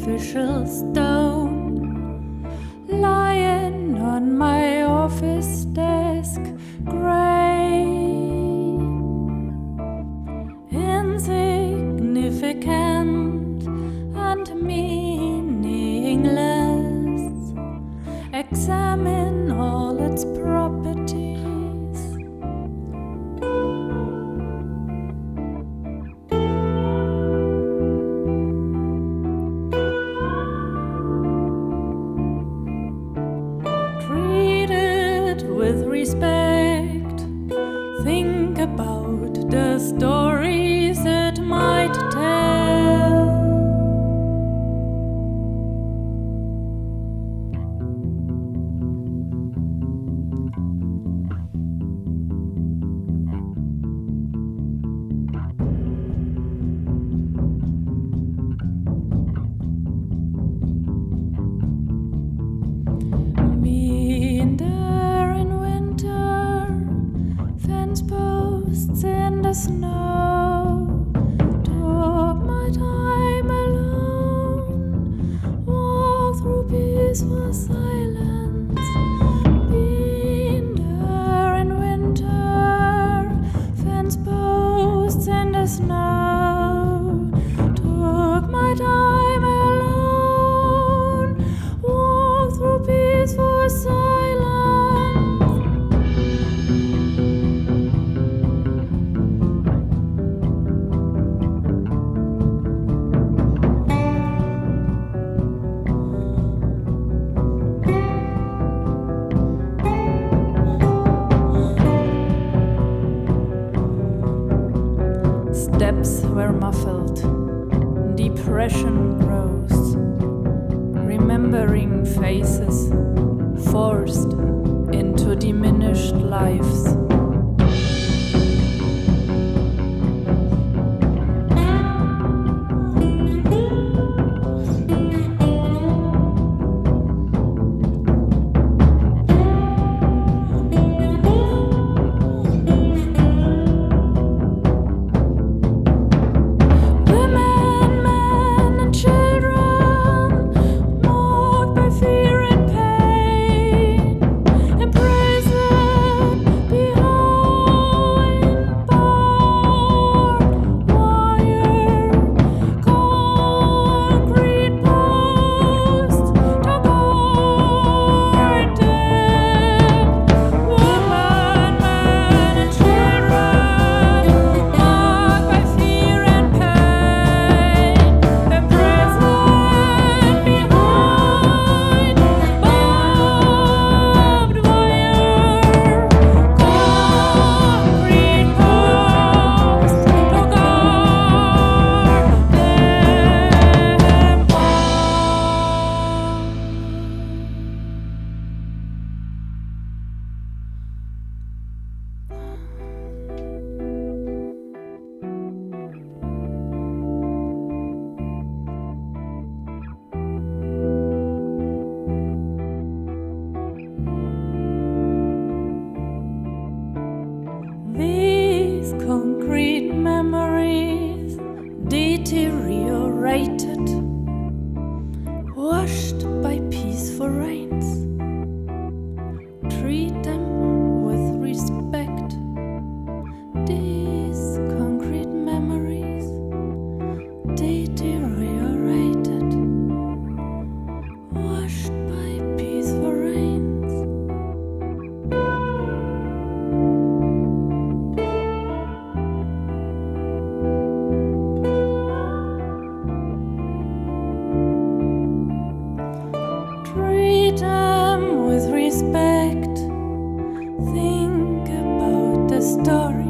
artificial stone, lying on my office desk, gray, insignificant and meaningless. Examine all its properties. With respect, think about the stories it might tell. Posts in the snow, took my time alone, walked through peaceful silence, been there in winter, fence posts in the snow, took my time alone, walked through peaceful silence. Steps were muffled, depression grows, remembering faces forced into diminished lives. Concrete memories deteriorated, washed by peaceful rains. Treat them with respect. These concrete memories deteriorated, washed by peaceful rains. Treat them with respect. Think about the story